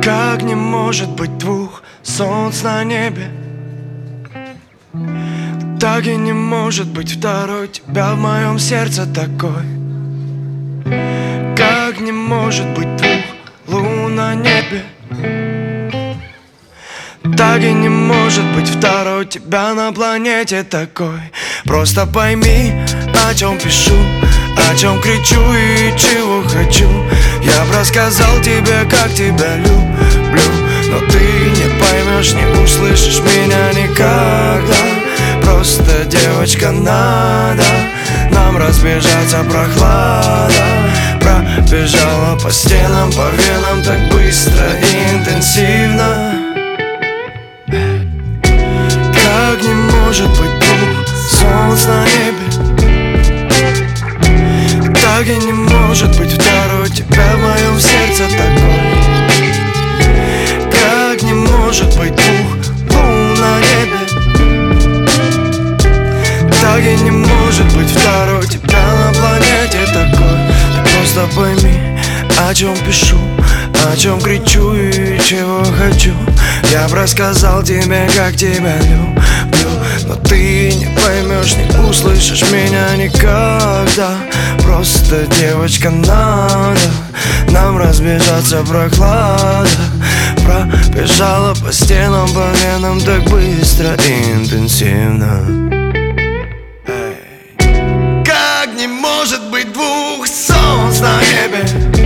Как не может быть двух солнц на небе, так и не может быть второй тебя в моем сердце такой. Как не может быть двух лун на небе, так и не может быть второй тебя на планете такой. Просто пойми, о чем пишу, о чем кричу и чего хочу. Я б рассказал тебе, как тебя люблю, но ты не поймешь, не услышишь меня никогда. Просто, девочка, надо нам разбежаться, прохлада пробежала по стенам, по венам так быстро и интенсивно. Как не может быть двух солнц на небе, так и не может быть второй тебя в моем сердце такой. Как не может быть двух лун на небе, так и не может быть второй тебя на планете такой. Ты просто пойми, о чем пишу, о чем кричу и чего хочу. Я б рассказал тебе, как тебя люблю, но ты не поймешь, не услышишь меня никогда. Просто, девочка, надо нам разбежаться, прохлада пробежала по стенам, по венам так быстро и интенсивно. Как не может быть двух солнц на небе,